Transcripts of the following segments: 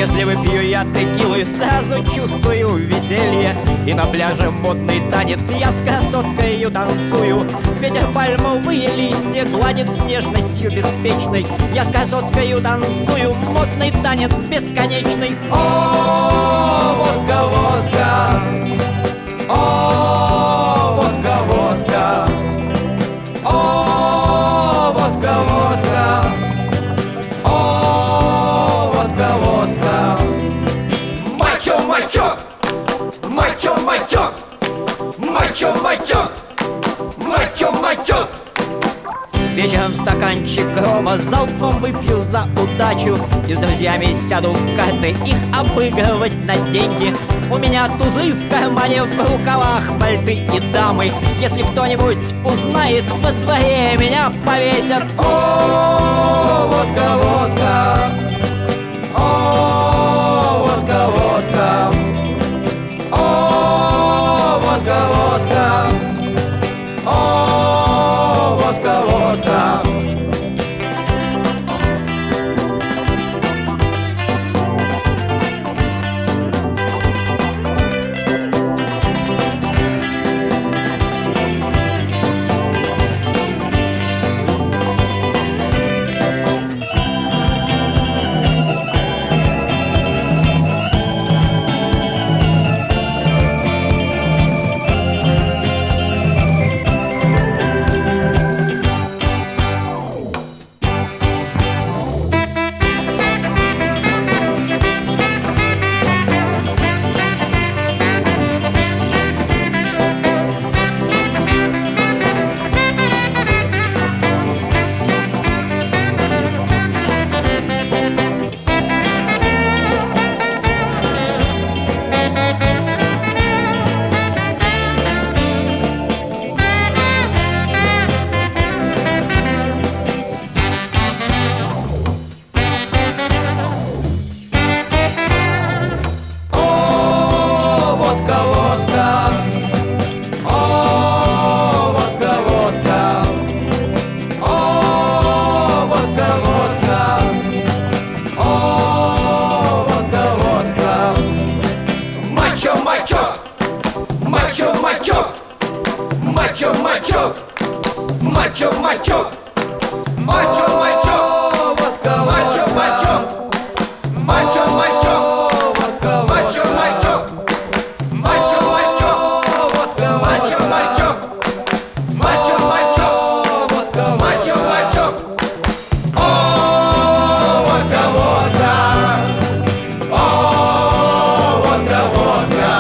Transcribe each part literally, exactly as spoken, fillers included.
Если выпью я текилу, сразу чувствую веселье. И на пляже модный танец я с красоткою танцую. Ветер пальмовые листья гладит с нежностью беспечной. Я с красоткою танцую, модный танец бесконечный. О, водка, водка, о, водка, водка, о, водка, водка, о, водка, водка. Мачо, мачок, мачо, мачок, мачо, мачок, мачо, мачок. Вечером стаканчик рома залпом выпью за удачу. И с друзьями сяду в карты, их обыгрывать на деньги. У меня тузы в кармане, в рукавах пальты и дамы. Если кто-нибудь узнает, во дворе меня повесят. О, водка, водка, о, водка, водка, о, водка, водка, о, водка, водка. Мачо, мачо, мачо, мачо, мачо, мачо, мачо, мачо, водка, мачо, мачо, мачо, мачо, водка, мачо, мачо, мачо, мачо, водка, мачо, мачо, мачо, мачо, водка, мачо, мачо. О, водка, водка, о, водка, водка.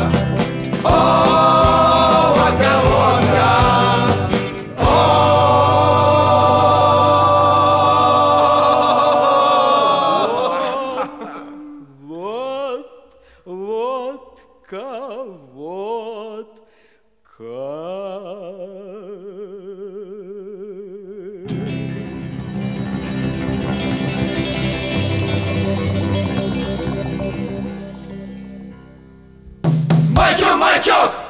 Водка, водка. Мачо, мачок!